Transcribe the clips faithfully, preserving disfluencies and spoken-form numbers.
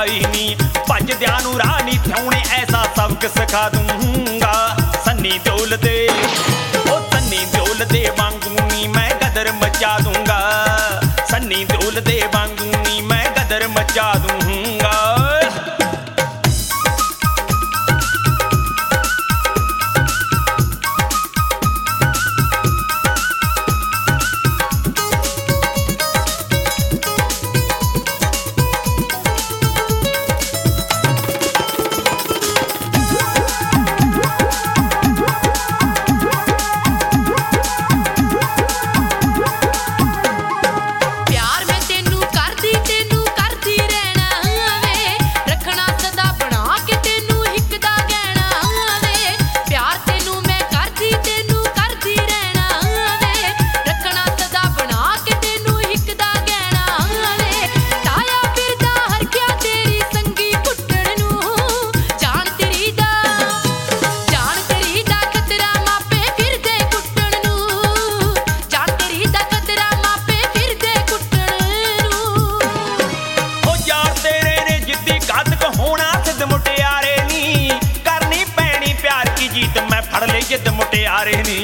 पाई नी भजदियां नूं राह नी थियाउणे ऐसा सबक सिखा दूंगा सन्नी दिओल दे ओ सन्नी दिओल दे वांगू नी मैं गदर मचा दूंगा सन्नी दिओल दे वांगू नी मैं गदर मचा दूंगा। फड़ ले जिद मुटियारे नी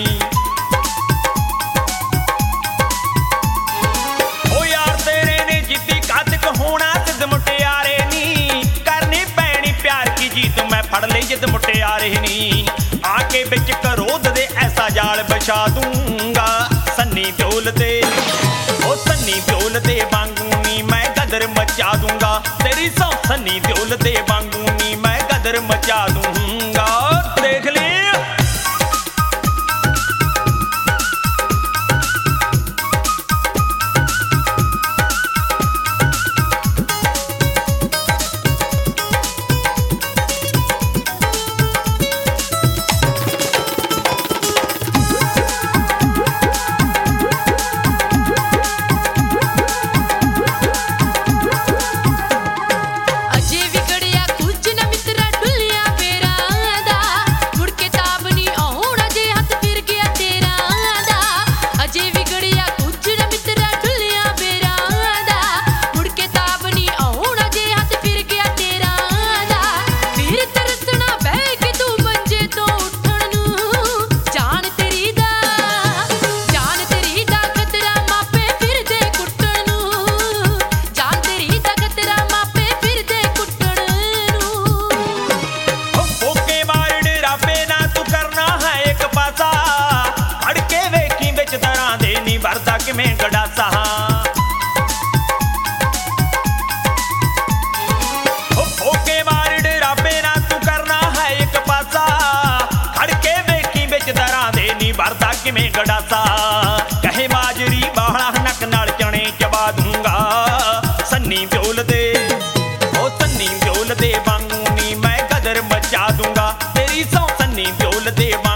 ओ यार तेरे ने जिद्दी कातिक होना जिद मुटियारे नी करनी पैनी प्यार की जीत मैं फड़ ले जिद मुटियारे नी आके बिच करोध दे ऐसा जाल बिछा दूंगा सन्नी दिओल दे ओ सन्नी दिओल दे वांगू नी मैं गदर मचा दूंगा तेरी सौ सन्नी दिओल दे वांगू नी मैं गदर मचा दूंगा। देख ले भरदा किवें गड़ासा ओके मार डराबे ना तू करना है एक पासा खड़ के वेखी बिच दरां दे नी भरदा किवें गड़ासा कहे माजरी बाहला नक नाल चने चबा दूंगा सन्नी दिओल दे ओ सन्नी दिओल दे वांगू नी मैं गदर मचा दूंगा तेरी सौ सन्नी दिओल दे